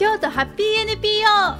京都ハッピー NPO。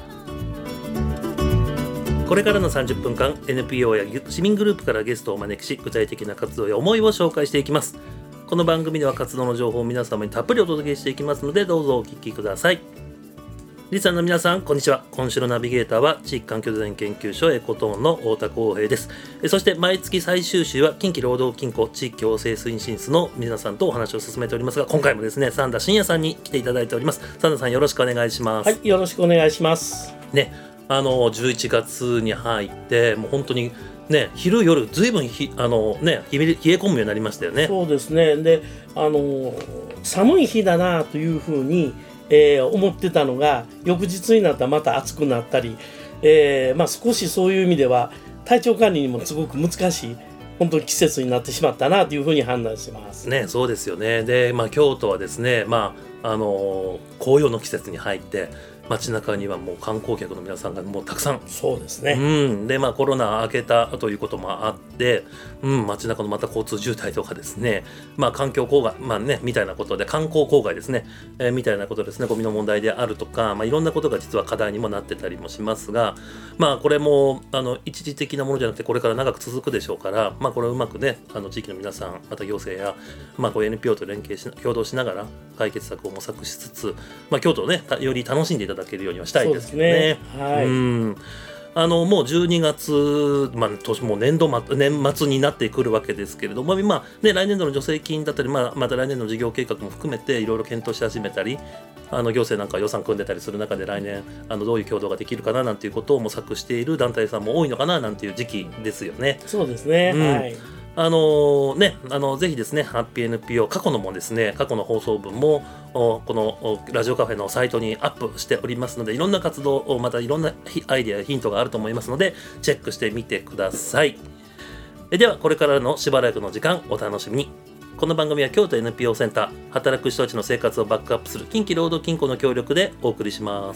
これからの30分間 NPO や市民グループからゲストをお招きし、具体的な活動や思いを紹介していきます。この番組では活動の情報を皆様にたっぷりお届けしていきますので、どうぞお聞きください。リスナーの皆さん、こんにちは。今週のナビゲーターは地域環境デザイン研究所エコトーンの太田光平です。そして毎月最終週は近畿労働金庫地域共生推進室の皆さんとお話を進めておりますが、今回もですね、三田信也さんに来ていただいております。三田さん、よろしくお願いします。 はい、よろしくお願いしますね。11月に入ってもう本当にね、昼夜ずいぶん冷え込むようになりましたよね。 そうですね。で、寒い日だなというふうに思ってたのが、翌日になったらまた暑くなったり、少しそういう意味では体調管理にもすごく難しい本当に季節になってしまったなというふうに判断してますね。そうですよね。で、京都はですね、紅葉の季節に入って街中にはもう観光客の皆さんがもうたくさん。 そうですね。 で、コロナ明けたということもあって、街中のまた交通渋滞とかですね、環境公害、みたいなことで、観光公害ですね、みたいなことですね、ゴミの問題であるとか、いろんなことが実は課題にもなってたりもしますが、これも一時的なものじゃなくて、これから長く続くでしょうから、これをうまくね、地域の皆さん、また行政や、NPO と連携し共同しながら解決策を模索しつつ、京都をね、より楽しんでいただけるようにはしたいですけどね。 はい。 もう12月、年も年末になってくるわけですけれども、来年度の助成金だったり、また来年度の事業計画も含めていろいろ検討し始めたり、行政なんか予算組んでたりする中で、来年どういう共同ができるかななんていうことを模索している団体さんも多いのかななんていう時期ですよね。 そうですね。はい。 ぜひですね、ハッピー NPO 過去の放送分もこのラジオカフェのサイトにアップしておりますので、いろんな活動を、またいろんなアイデアやヒントがあると思いますので、チェックしてみてください。ではこれからのしばらくの時間お楽しみに。この番組は京都 NPO センター、働く人たちの生活をバックアップする近畿労働金庫の協力でお送りします。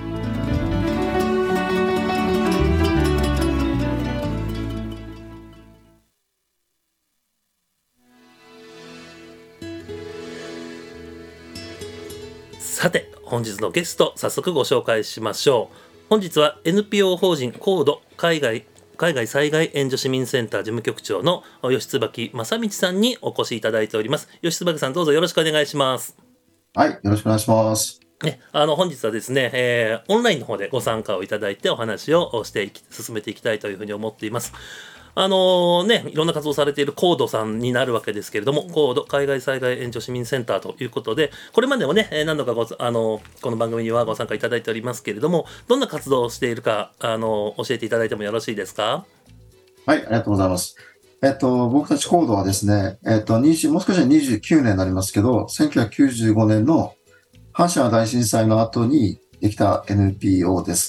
さて、本日のゲスト、早速ご紹介しましょう。本日は NPO 法人コード海外災害援助市民センター事務局長の吉椿正道さんにお越しいただいております。吉椿さん、どうぞよろしくお願いします。 はい、よろしくお願いします。 本日はですね、オンラインの方でご参加をいただいてお話を進めていきたいというふうに思っています。いろんな活動されているコードさんになるわけですけれども、コード海外災害援助市民センターということで、これまでもね、何度かこの番組にはご参加いただいておりますけれども、どんな活動をしているか教えていただいてもよろしいですか？ はい、ありがとうございます。僕たちコードはですね、もう少しで29年になりますけど、1995年の阪神大震災の後にできた NPO です。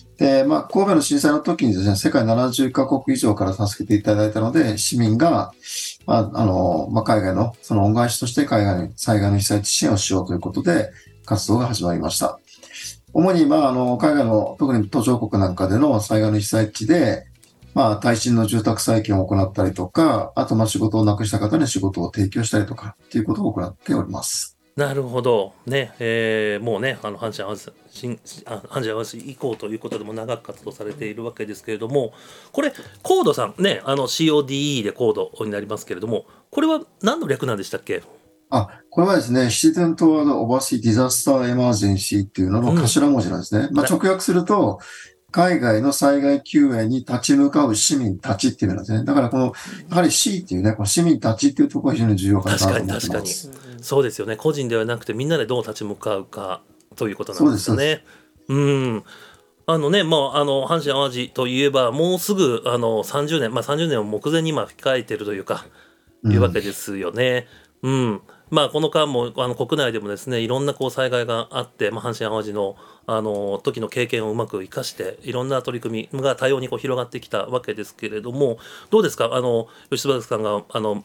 で、神戸の震災の時にですね、世界70カ国以上から助けていただいたので、市民が、海外のその恩返しとして海外の災害の被災地支援をしようということで活動が始まりました。主に、海外の特に途上国なんかでの災害の被災地で、耐震の住宅再建を行ったりとか、あと仕事をなくした方に仕事を提供したりとかっていうことを行っております。 なるほどね。もうね、阪神・淡路以降ということでも長く活動されているわけですけれども、これコードさんね、CODE でコードになりますけれども、これは何の略なんでしたっけ？ これはですね、Citizen Toward Overseas Disaster Emergency っていうのの頭文字なんですね。直訳すると、海外の災害救援に立ち向かう市民たちっていうのなんですね。だからやはり C っていうね、この市民たちっていうところが非常に重要かなと思ってます。 確かに。そうですよね。個人ではなくてみんなでどう立ち向かうかということなんですよね。阪神・淡路といえばもうすぐ30年、30年を目前に今控えているというか、いうわけですよね。この間も国内でもですね、いろんな災害があって、阪神・淡路の時の経験をうまく生かしていろんな取り組みが多様に広がってきたわけですけれども、どうですか？吉椿さんが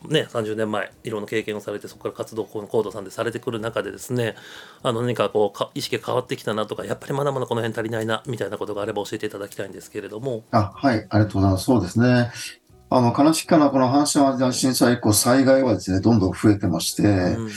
30年前いろんな経験をされて、そこから活動をコードさんでされてくる中でですね、何か意識が変わってきたなとか、やっぱりまだまだこの辺足りないなみたいなことがあれば教えていただきたいんですけれども。 はい、ありがとうございます。そうですね。悲しきかな、この阪神・淡路大震災以降、災害はですね、どんどん増えてまして、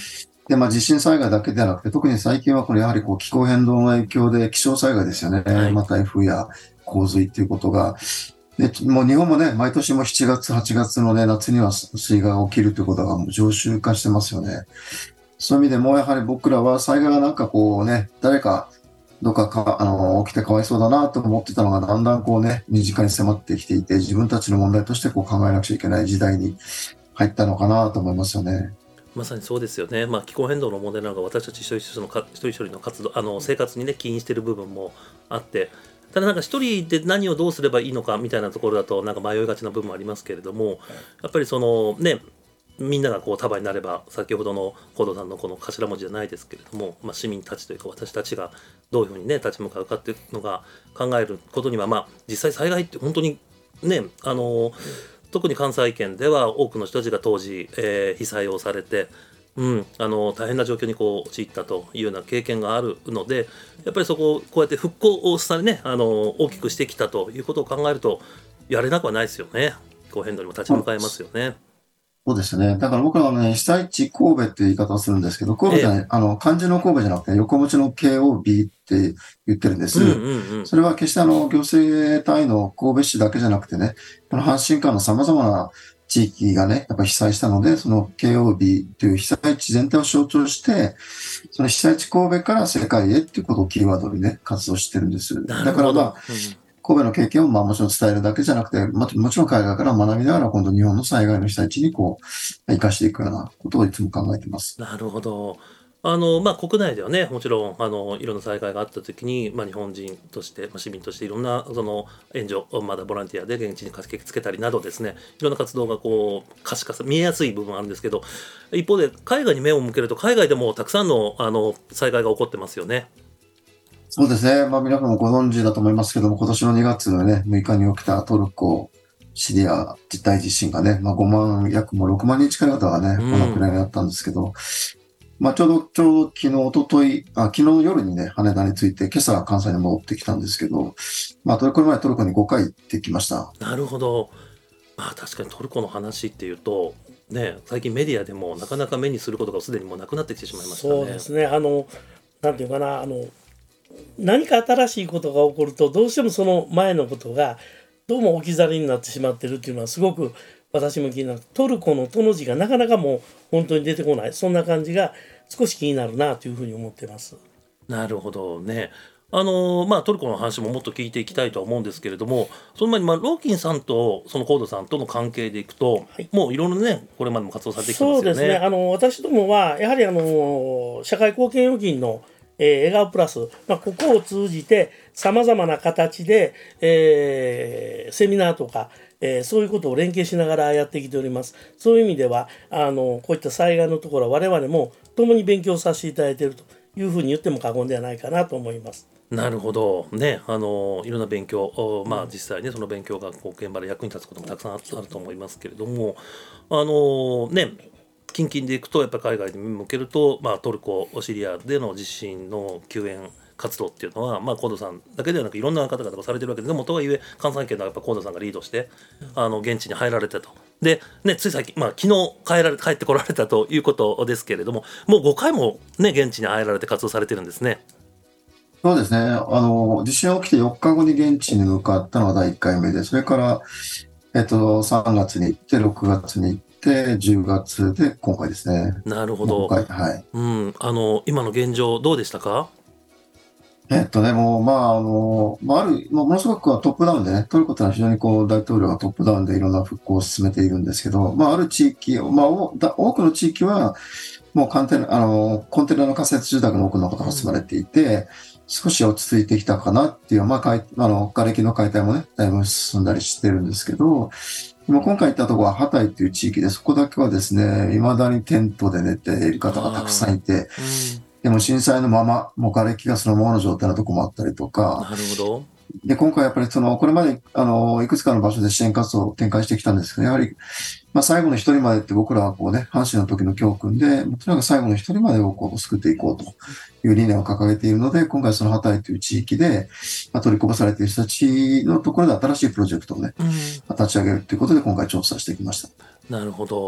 で、地震災害だけではなくて、特に最近はこれやはり気候変動の影響で気象災害ですよね。 はい台風や洪水っていうことが。で、もう日本もね、毎年も7月、8月のね、夏には水害が起きるということがもう常習化してますよね。そういう意味でもやはり僕らは災害が誰かどっか起きてかわいそうだなと思ってたのが、だんだん身近に迫ってきていて、自分たちの問題として考えなくちゃいけない時代に入ったのかなと思いますよね。 まさにそうですよね。気候変動の問題なのが私たち一人一人の活動、生活にね起因している部分もあって、ただ一人で何をどうすればいいのかみたいなところだと迷いがちな部分もありますけれども、やっぱりみんなが束になれば、先ほどの高度さんのこの頭文字じゃないですけれども、市民たちというか私たちがどういうふうにね立ち向かうかっていうのが考えることには、実際災害って本当にね特に関西圏では多くの人たちが当時、被災をされて、大変な状況に陥ったというような経験があるので、やっぱりそこをこうやって復興をしたりね、大きくしてきたということを考えるとやれなくはないですよね。気候変動にも立ち向かいますよね。 そうですね。だから僕らはね、被災地神戸っていう言い方をするんですけど、神戸じゃない、漢字の神戸じゃなくて、横文字の KOB って言ってるんです。それは決して行政単位の神戸市だけじゃなくてね、阪神間の様々な地域がね、やっぱり被災したので、その KOB という被災地全体を象徴して、その被災地神戸から世界へっていうことをキーワードにね、活動してるんです。だから神戸の経験をもちろん伝えるだけじゃなくて、もちろん海外から学びながら今度日本の災害の被災地に生かしていくようなことをいつも考えています。 なるほど。国内ではね、もちろんいろんな災害があったときに、日本人として、市民としていろんな援助、まだボランティアで現地に駆けつけたりなどですね、いろんな活動が可視化見えやすい部分があるんですけど、一方で海外に目を向けると、海外でもたくさんの災害が起こってますよね。 そうですね。皆さんもご存知だと思いますけども、今年の2月のね、6日に起きたトルコ、シリア大地震がね、約もう6万人近い方がね、お亡くなりになったんですけど、ちょうど昨日夜にね、羽田に着いて、今朝関西に戻ってきたんですけど、これまでトルコに5回行ってきました。 なるほど。確かにトルコの話っていうと、ね、最近メディアでもなかなか目にすることがすでにもうなくなってきてしまいましたね。 そうですね。なんていうかな、何か新しいことが起こると、どうしてもその前のことがどうも置き去りになってしまってるっていうのはすごく私も気になる。トルコのトの字がなかなかもう本当に出てこない、そんな感じが少し気になるなというふうに思ってます。 なるほどね。トルコの話ももっと聞いていきたいとは思うんですけれども、その前にローキンさんとそのコードさんとの関係でいくと、もういろいろねこれまでも活動されてきてますよね。 そうですね。私どもはやはり社会貢献預金の笑顔プラス、ここを通じてさまざまな形で、セミナーとか、そういうことを連携しながらやってきております。そういう意味ではこういった災害のところは我々も共に勉強させていただいているというふうに言っても過言ではないかなと思います。 なるほどね。いろんな勉強、実際ねその勉強が現場で役に立つこともたくさんあると思いますけれども、近々でいくとやっぱり海外に向けると、トルコシリアでの地震の救援活動っていうのは、コードさんだけではなくいろんな方々がされてるわけで、でもとはいえ関西圏のやっぱコードさんがリードして現地に入られたと。で、つい最近、昨日帰ってこられたということですけれども、もう5回もね現地に入られて活動されてるんですね。 そうですね。地震起きて4日後に現地に向かったのが第1回目で、それから、3月に行って、6月に行って、10月で今回ですね。 なるほど。 はい。 今の現状どうでしたか？ ものすごくトップダウンでね、トルコというのは非常に大統領がトップダウンでいろんな復興を進めているんですけど、ある地域、多くの地域は、もうコンテナの仮設住宅の多くの方が住まれていて、少し落ち着いてきたかなっていう、瓦礫の解体もね、だいぶ進んだりしてるんですけど、今回行ったところはハタイという地域で、そこだけはですね、未だにテントで寝ている方がたくさんいて、でも震災のまま、もう瓦礫がそのままの状態のところもあったりとか、 なるほど。 で、今回やっぱりこれまでいくつかの場所で支援活動を展開してきたんですけど、やはり、最後の一人までって僕らは阪神の時の教訓で、とにかく最後の一人までを救っていこうという理念を掲げているので、今回そのハタイという地域で、取りこぼされている人たちのところで新しいプロジェクトをね、立ち上げるということで今回調査してきました。 なるほど。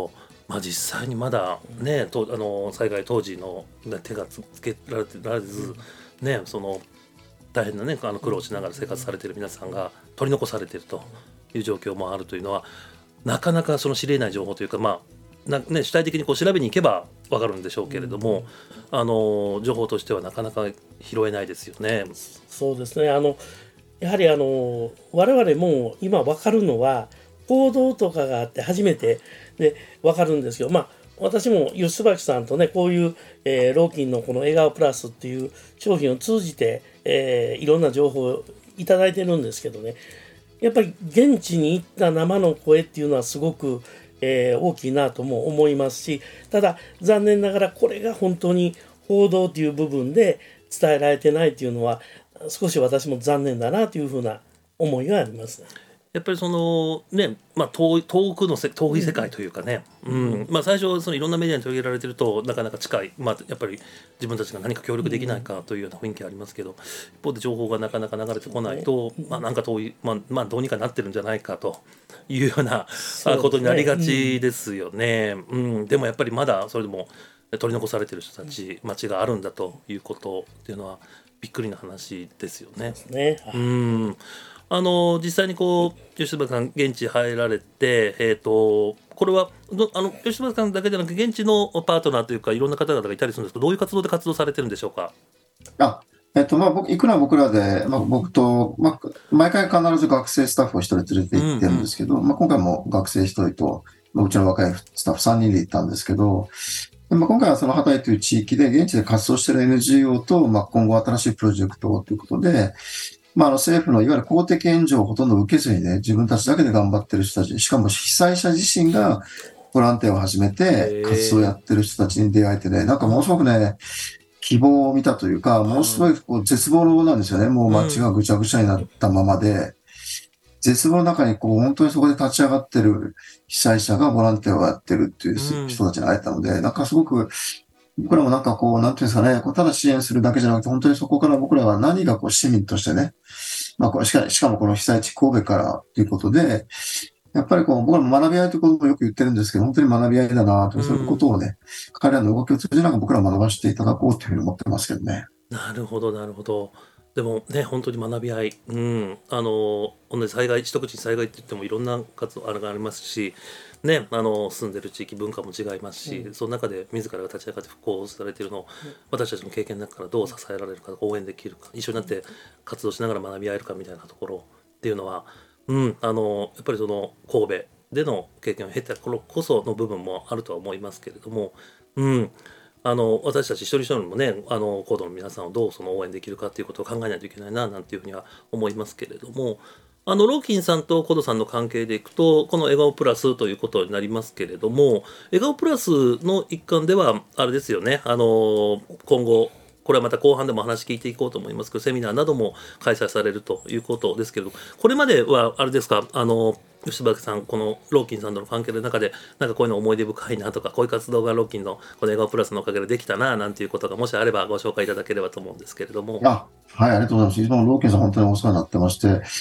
実際にまだね、災害当時の手がつけられず、ね、その大変なね苦労しながら生活されている皆さんが取り残されているという状況もあるというのは、なかなかその知り得ない情報というか、主体的にこう調べに行けば分かるんでしょうけれども、情報としてはなかなか拾えないですよね。 そうですね。やはり我々も今分かるのは報道とかがあって初めてで分かるんですけど、私も吉椿さんとねこういう、ローキンのこの笑顔プラスっていう商品を通じて、いろんな情報をいただいてるんですけどね、やっぱり現地に行った生の声っていうのはすごく、大きいなとも思いますし、ただ残念ながらこれが本当に報道という部分で伝えられてないっていうのは少し私も残念だなというふうな思いがあります。 やっぱりそのね、遠い世界というかね、最初そのいろんなメディアに取り入れられてるとなかなか近い、やっぱり自分たちが何か協力できないかというような雰囲気ありますけど、一方で情報がなかなか流れてこないと、なんか遠い、どうにかなってるんじゃないかというようなことになりがちですよね。でもやっぱりまだそれでも取り残されてる人たち、町があるんだということっていうのはびっくりな話ですよね。実際にこう吉椿さん現地入られて、これは吉椿さんだけでなく現地のパートナーというかいろんな方々がいたりするんですけど、どういう活動で活動されてるんでしょうか。 いくら僕らで、僕と、毎回必ず学生スタッフを一人連れて行ってるんですけど、今回も学生一人と、うちの若いスタッフ3人で行ったんですけど、今回はそのハタイという地域で現地で活動している NGO と、今後新しいプロジェクトということで、政府のいわゆる公的援助をほとんど受けずにね、自分たちだけで頑張ってる人たち、しかも被災者自身がボランティアを始めて活動をやってる人たちに出会えてね、なんかものすごくね、希望を見たというか、ものすごい絶望なんですよね。もう街がぐちゃぐちゃになったままで、絶望の中に本当にそこで立ち上がってる被災者がボランティアをやってるっていう人たちに会えたので、なんかすごく、僕らもなんていうんですかね、ただ支援するだけじゃなくて、本当にそこから僕らは何が市民としてね、しかもこの被災地神戸からということで、やっぱり僕らも学び合いということもよく言ってるんですけど、本当に学び合いだなと、そういうことをね、彼らの動きを通じながら僕ら学ばせていただこうというふうに思ってますけどね。 なるほど。でもね、本当に学び合い、同じ災害、一口に災害って言ってもいろんな活動がありますし、ね、住んでる地域文化も違いますし、その中で自らが立ち上がって復興されているのを私たちの経験の中からどう支えられるか、応援できるか、一緒になって活動しながら学び合えるかみたいなところっていうのは、やっぱりその神戸での経験を経た頃こその部分もあるとは思いますけれども、私たち一人一人もね、コードの皆さんをどうその応援できるかということを考えないといけないななんていうふうには思いますけれども、ローキンさんとコードさんの関係でいくと、この笑顔プラスということになりますけれども、笑顔プラスの一環ではあれですよね、今後これはまた後半でも話聞いていこうと思いますけど、セミナーなども開催されるということですけれど、これまではあれですか、吉椿さん、このローキンさんとの関係の中でなんかこういうの思い出深いなとか、こういう活動がローキンのこの笑顔プラスのおかげでできたななんていうことがもしあればご紹介いただければと思うんですけれども。 はい、ありがとうございます。いつもローキンさん本当にお世話になってまして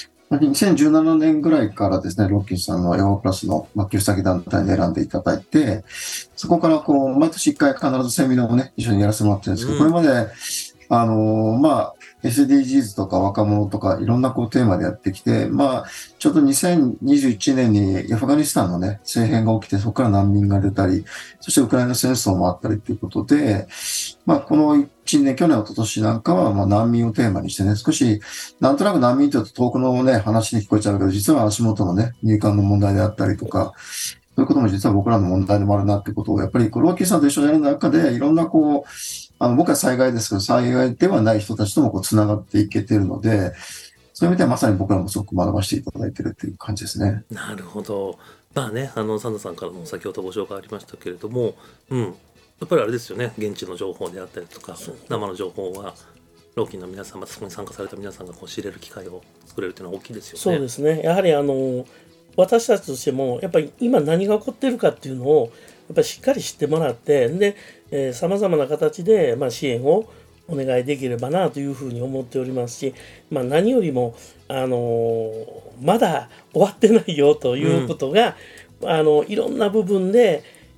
、2017年ぐらいからですね、ロッキンさんの笑顔プラスの寄付先団体に選んでいただいて、そこから毎年1回必ずセミナーをね、一緒にやらせてもらってるんですけど、これまで、SDGs とか若者とかいろんなテーマでやってきて、ちょうど2021年にアフガニスタンのね、政変が起きて、そこから難民が出たり、そしてウクライナ戦争もあったりということで、この1年、去年、一昨年なんかは難民をテーマにしてね、少し、なんとなく難民というと遠くのね、話に聞こえちゃうけど、実は足元のね、入管の問題であったりとか、そういうことも実は僕らの問題でもあるなってことを、やっぱりローキンさんと一緒にやる中で、いろんな僕は災害ですけど、災害ではない人たちともつながっていけているので、そういう意味ではまさに僕らもすごく学ばせていただいているという感じですね。 なるほど。サンダさんからも先ほどご紹介ありましたけれども、やっぱりあれですよね、現地の情報であったりとか、生の情報は、ローキンの皆さん、そこに参加された皆さんが知れる機会を作れるというのは大きいですよね。 そうですね。やはり私たちとしても、やっぱり今何が起こっているかっていうのを、やっぱりしっかり知ってもらって、で、様々な形で、支援をお願いできればなというふうに思っておりますし、何よりも、まだ終わってないよということが、いろんな部分で、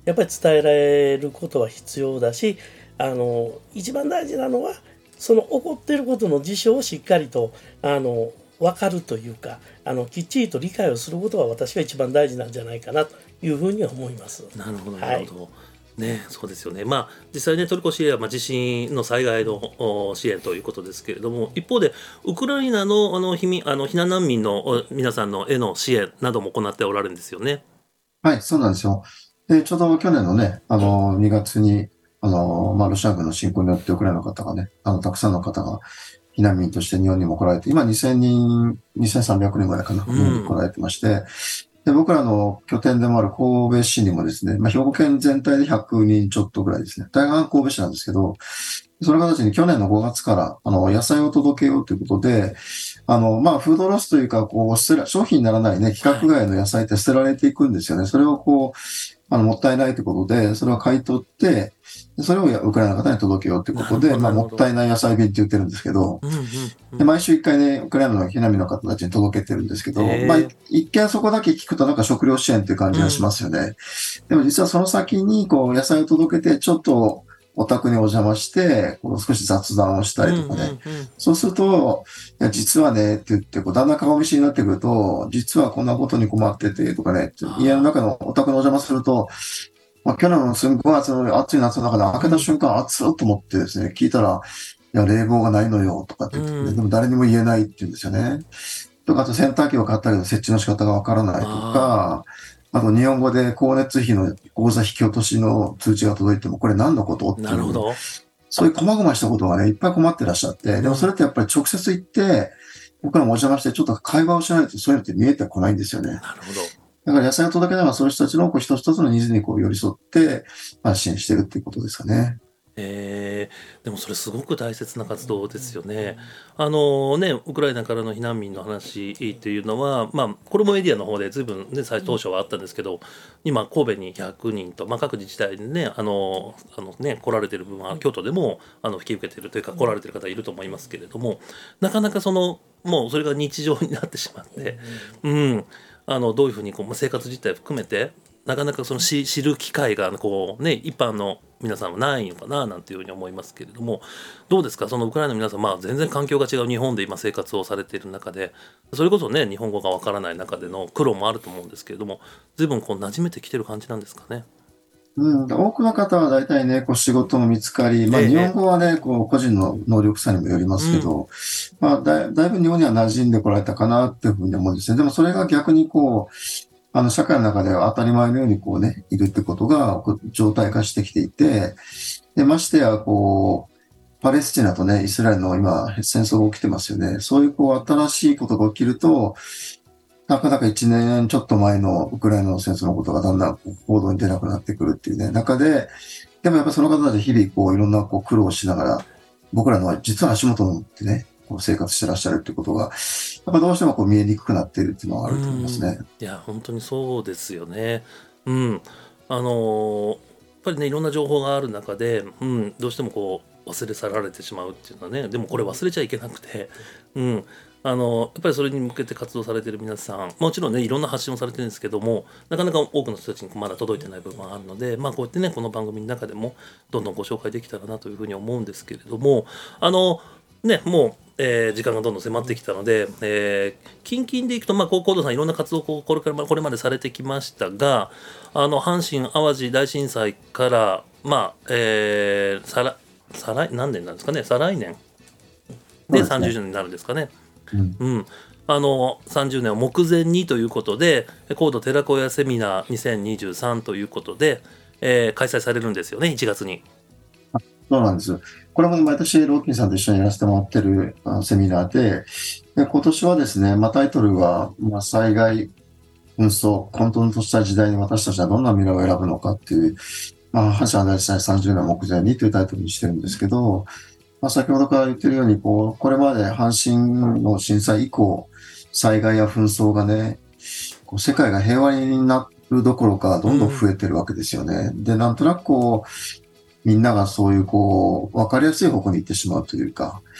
やっぱり伝えられることは必要だし、一番大事なのはその起こっていることの事象をしっかりと分かるというか、きっちりと理解をすることが私は一番大事なんじゃないかなというふうには思います。 なるほどなるほど、ね、そうですよね。実際ね、トルコ支援は地震の災害の支援ということですけれども、一方でウクライナの避難難民の皆さんのへの支援なども行っておられるんですよね。 はい、そうなんですよ。で、ちょうど去年のね、2月に、ロシア軍の侵攻によってウクライナの方がね、たくさんの方が避難民として日本にも来られて、今2000人、2300人ぐらいかな、日本に来られてまして、で、僕らの拠点でもある神戸市にもですね、兵庫県全体で100人ちょっとぐらいですね。大半神戸市なんですけど、その形に去年の5月から、野菜を届けようということで、フードロスというか、商品にならないね、規格外の野菜って捨てられていくんですよね。それをもったいないということで、それを買い取って、それをウクライナの方に届けようということで、もったいない野菜便って言ってるんですけど、で毎週1回ね、ウクライナの避難民の方たちに届けてるんですけど、一見そこだけ聞くとなんか食料支援っていう感じがしますよね。でも実はその先に野菜を届けて、ちょっとお宅にお邪魔して、少し雑談をしたりとかね。そうすると、いや、実はね、って言って、だんだん顔見知りになってくると、実はこんなことに困ってて、とかね、家の中のお宅のお邪魔すると、去年のすんごい暑い夏の中で開けた瞬間、暑っと思ってですね、聞いたら、いや、冷房がないのよ、とかって言って、ね、でも誰にも言えないって言うんですよね。とか、あと洗濯機を買ったけど設置の仕方がわからないとか、あと日本語で光熱費の口座引き落としの通知が届いても、これ何のことっていう。 なるほど。 そういう細々したことがね、いっぱい困ってらっしゃって、でもそれってやっぱり直接行って、僕らもお邪魔してちょっと会話をしないとそういうのって見えてこないんですよね。 なるほど。 だから野菜を届けながらそういう人たちの一つ一つのニーズに寄り添って、支援しているっていうことですかね。 でもそれすごく大切な活動ですよね。ウクライナからの避難民の話っていうのは、これもメディアの方で随分ね、当初はあったんですけど、今神戸に100人と、各自治体にね、来られてる分は京都でも引き受けてるというか来られてる方いると思いますけれども、なかなかもうそれが日常になってしまって、どういうふうに生活実態を含めてなかなか知る機会が一般の皆さんはないのかななんていうふうに思いますけれども、どうですか、そのウクライナの皆さん、全然環境が違う日本で今生活をされている中で、それこそね、日本語がわからない中での苦労もあると思うんですけれども、随分馴染めてきてる感じなんですかね。 多くの方は大体ね、仕事の見つかり、日本語はね、個人の能力差にもよりますけど、だいぶ日本には馴染んでこられたかなっていうふうに思うんですね。でもそれが逆に社会の中では当たり前のようにいるってことが常態化してきていて、で、ましてや、パレスチナとね、イスラエルの今、戦争が起きてますよね。そういう新しいことが起きると、なかなか1年ちょっと前のウクライナの戦争のことがだんだん報道に出なくなってくるっていうね、中で、でもやっぱりその方たち日々いろんな苦労をしながら、僕らの実は足元のってね、生活してらっしゃるっていうことが、やっぱどうしても見えにくくなっているっていうのはあると思いますね。 いや、本当にそうですよね。やっぱりね、いろんな情報がある中で、どうしても忘れ去られてしまうっていうのはね、でもこれ忘れちゃいけなくて、やっぱりそれに向けて活動されている皆さん、もちろんね、いろんな発信をされてるんですけども、なかなか多くの人たちにまだ届いてない部分があるので、こうやってね、この番組の中でもどんどんご紹介できたらなというふうに思うんですけれども、もう、時間がどんどん迫ってきたので、近々でいくと、河野さんいろんな活動をこれまでされてきましたが、阪神・淡路大震災から、何年なんですかね、再来年で30年になるんですかね。30年を目前にということで、高度寺子屋セミナー2023ということで、開催されるんですよね、1月に。 そうなんです。これも毎年ローキンさんと一緒にやらせてもらってるセミナーで、今年はですね、タイトルは、災害、紛争、混沌とした時代に私たちはどんな未来を選ぶのかっていう、阪神・淡路大震災30年目前にというタイトルにしてるんですけど、先ほどから言ってるように、これまで阪神の震災以降、災害や紛争がね、世界が平和になるどころか、どんどん増えてるわけですよね。で、なんとなくみんながそういう分かりやすい方向に行ってしまうというか、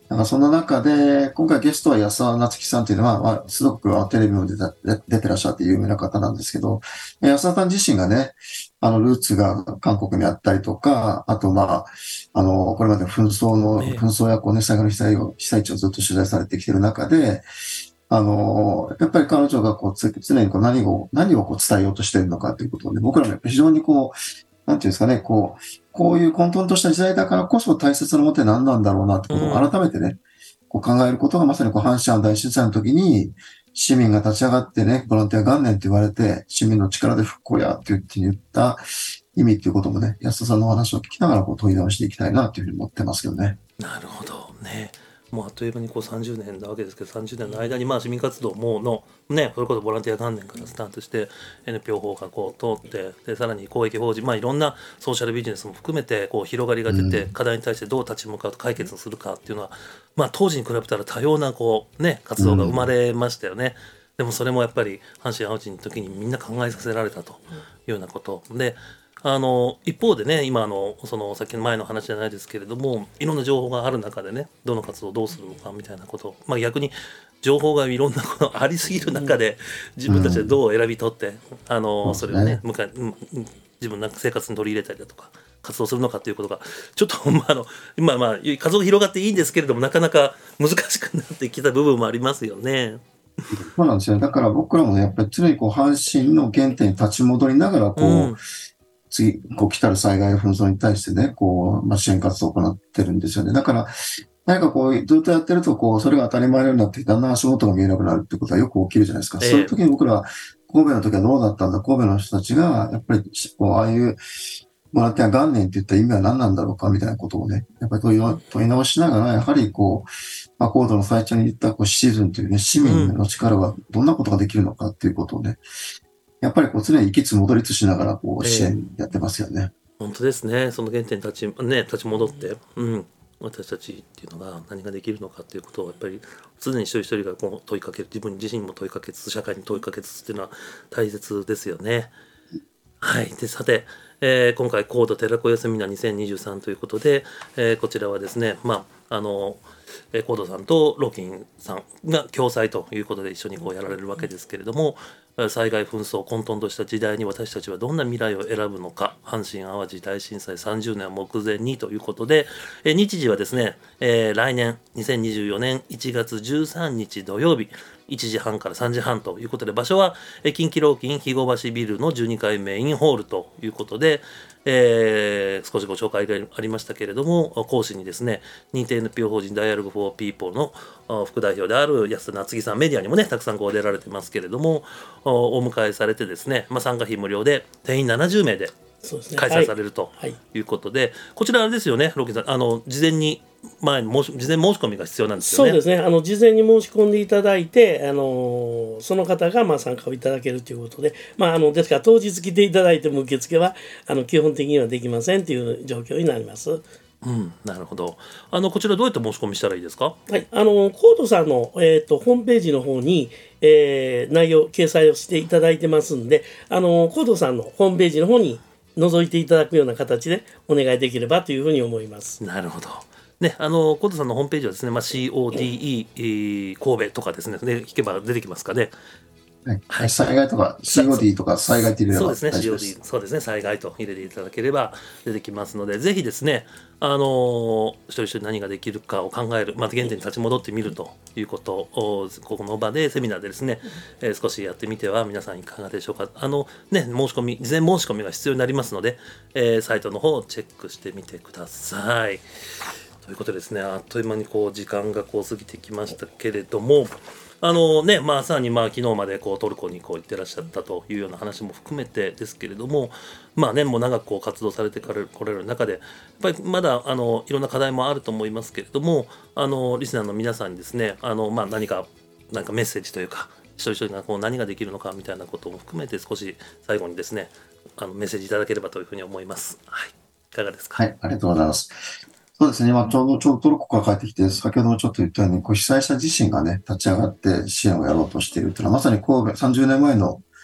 なんかその中で、今回ゲストは安田なつきさんというのは、すごくテレビも出てらっしゃって有名な方なんですけど、安田さん自身がね、ルーツが韓国にあったりとか、あとこれまで紛争や災害の被災地をずっと取材されてきている中で、やっぱり彼女が常に何を伝えようとしているのかということをね、僕らもやっぱり非常になんていうんですかね、こういう混沌とした時代だからこそ大切なものって何なんだろうなってことを改めてね、考えることがまさに阪神・淡路大震災の時に市民が立ち上がってね、ボランティア元年って言われて、市民の力で復興やって言った意味っていうこともね、安田さんのお話を聞きながら問い直していきたいなというふうに思ってますけどね。 なるほどね。もうあっという間に30年なわけですけど、30年の間に市民活動もね、それこそボランティア元年からスタートして NPO 法が通って、でさらに公益法人、いろんなソーシャルビジネスも含めて広がりが出て、課題に対してどう立ち向かうと解決するかっていうのは、当時に比べたら多様な活動が生まれましたよね。でもそれもやっぱり阪神・淡路の時にみんな考えさせられたというようなことで、一方でね、今そのさっきの前の話じゃないですけれども、いろんな情報がある中でね、どの活動をどうするのかみたいなこと、逆に情報がいろんなことありすぎる中で、自分たちでどう選び取って、それをね自分の生活に取り入れたりだとか活動するのかということがちょっと今活動が広がっていいんですけれども、なかなか難しくなってきた部分もありますよね。 そうなんですよ。だから僕らもね、やっぱり常に阪神の原点に立ち戻りながら次、来たる災害紛争に対してね、支援活動を行ってるんですよね。だから、何かずっとやってると、それが当たり前のようになって、だんだん足元が見えなくなるってことはよく起きるじゃないですか。そういう時に僕らは、神戸の時はどうだったんだ、神戸の人たちが、やっぱり、ああいうボランティア元年って言った意味は何なんだろうか、みたいなことをね、やっぱり問い直しながら、やはり高度の最初に言ったシーズンというね、市民の力はどんなことができるのかっていうことをね、やっぱり常に行きつ戻りつしながら支援やってますよね。 本当ですね。その原点に立ち戻って、私たちっていうのが何ができるのかっていうことをやっぱり常に一人一人が問いかける、自分自身も問いかけつつ、社会に問いかけつつっていうのは大切ですよね。はい。で、さて、今回高度寺子屋セミナー2023ということで、こちらはですね、高度さんとロキンさんが共催ということで一緒にやられるわけですけれども、災害紛争混沌とした時代に私たちはどんな未来を選ぶのか、阪神・淡路大震災30年目前にということで、日時はですね、来年2024年1月13日土曜日1時半から3時半ということで、場所は近畿老金肥後橋ビルの12階メインホールということで、少しご紹介がありましたけれども、講師にですね、認定 NPO 法人ダイアログフォーピーポーの副代表である安田なつきさん、メディアにもねたくさん出られてますけれども、お迎えされてですね、参加費無料で定員70名で開催されるということで、こちらあれですよね、ロキさん、事前に事前申し込みが必要なんですよね。 そうですね。事前に申し込んでいただいて、その方が参加をいただけるということで、ですから当日来ていただいても受付は基本的にはできませんという状況になります。 なるほど。こちらどうやって申し込みしたらいいですか？ はい、コードさんの、ホームページの方に、内容掲載をしていただいてますんで、コードさんのホームページの方に覗いていただくような形でお願いできればというふうに思います。 なるほど。ね、コードさんのホームページはですね、CODE、神戸とかですね、聞けば出てきますかね。 はい、災害とか COD とか災害って入れればそうですね、COD、そうですね、災害と入れていただければ出てきますので、ぜひですね、一人一人何ができるかを考える、原点に立ち戻ってみるということをここの場でセミナーでですね、少しやってみては皆さんいかがでしょうか。事前申し込みが必要になりますので、サイトの方をチェックしてみてください。ということでですね、あっという間に時間が過ぎてきましたけれども、さらに昨日までトルコに行ってらっしゃったというような話も含めてですけれども、もう長く活動されてこられる中で、やっぱりまだいろんな課題もあると思いますけれども、リスナーの皆さんにですね、何かメッセージというか、一人一人が何ができるのかみたいなことも含めて少し最後にですね、メッセージいただければというふうに思います。はい、いかがですか？ はい、ありがとうございます。そうですね、今ちょうどトルコから帰ってきて、先ほどもちょっと言ったように、被災者自身がね、立ち上がって支援をやろうとしているというのは、まさに神戸、30年前の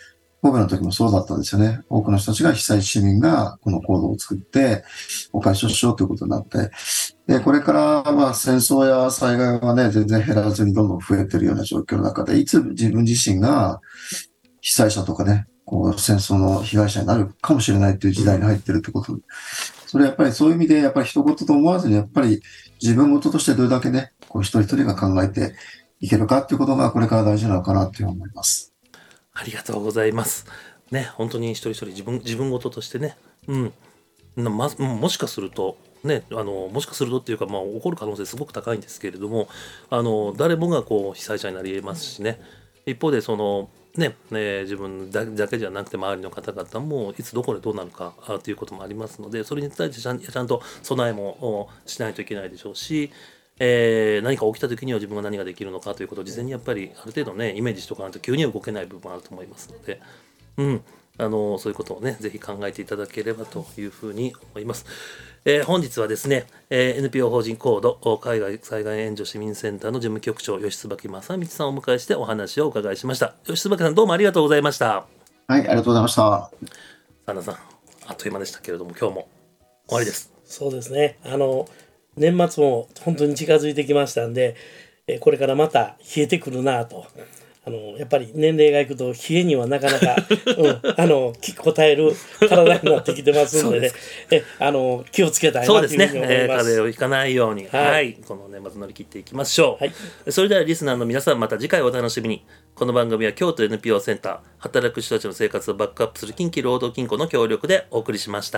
神戸の時もそうだったんですよね。多くの人たちが被災市民がこの行動を作ってお解消しようということになって、で、これから戦争や災害はね、全然減らずにどんどん増えているような状況の中で、いつ自分自身が被災者とかね、戦争の被害者になるかもしれないという時代に入っているということ。それはやっぱりそういう意味で、やっぱり一言と思わずに、やっぱり自分事としてどれだけね、一人一人が考えていけるかということがこれから大事なのかなと思います。 ありがとうございます。ね、本当に一人一人自分事としてね、もしかするとね、もしかするとっていうか、起こる可能性すごく高いんですけれども、誰もが被災者になり得ますしね。一方で自分だけじゃなくて周りの方々もいつどこでどうなるかということもありますので、それに対してちゃんと備えもしないといけないでしょうし、何か起きた時には自分が何ができるのかということを事前にやっぱりある程度ねイメージしておかないと急には動けない部分もあると思いますので、そういうことをねぜひ考えていただければというふうに思います。本日はですね、NPO 法人コード海外災害援助市民センターの事務局長吉椿正道さんをお迎えしてお話をお伺いしました。吉椿さん、どうもありがとうございました。 はい、ありがとうございました。 サンダさん、あっという間でしたけれども今日も終わりです。 そうですね、年末も本当に近づいてきましたんで、これからまた冷えてくるなと。やっぱり年齢がいくと冷えにはなかなか、応える体になってきてますのでね気をつけたいなというふうに思います。そうですね、風邪をひかないように、この年末乗り切っていきましょう。それではリスナーの皆さん、また次回お楽しみに。この番組は京都 NPO センター働く人たちの生活をバックアップする近畿労働金庫の協力でお送りしました。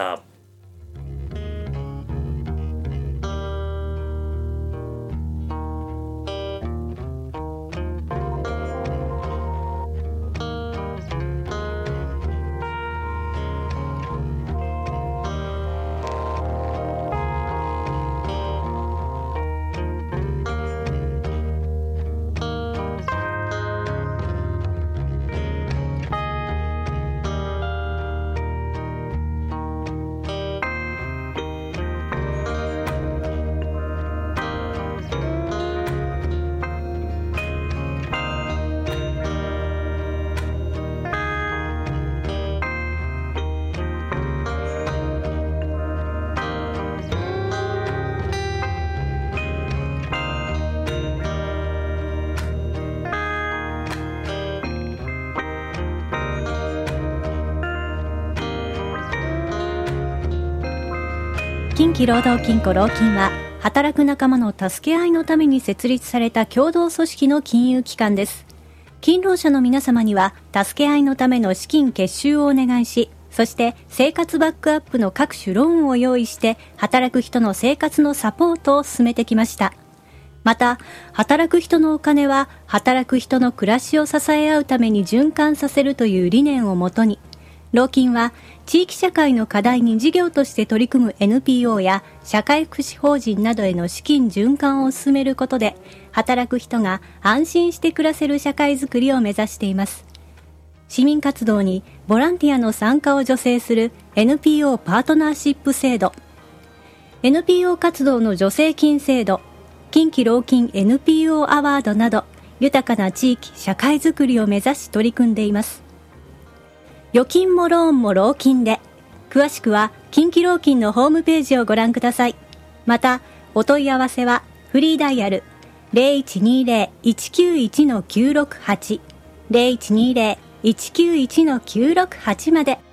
近畿労働金庫労金は働く仲間の助け合いのために設立された共同組織の金融機関です。勤労者の皆様には助け合いのための資金結集をお願いし、そして生活バックアップの各種ローンを用意して働く人の生活のサポートを進めてきました。また働く人のお金は働く人の暮らしを支え合うために循環させるという理念をもとに、労金は地域社会の課題に事業として取り組む NPO や社会福祉法人などへの資金循環を進めることで、働く人が安心して暮らせる社会づくりを目指しています。市民活動にボランティアの参加を助成する NPO パートナーシップ制度、NPO 活動の助成金制度、近畿労金 NPO アワードなど、豊かな地域社会づくりを目指し取り組んでいます。預金もローンも労金で。詳しくは近畿労金のホームページをご覧ください。またお問い合わせはフリーダイヤル 0120-191-968 0120-191-968 まで。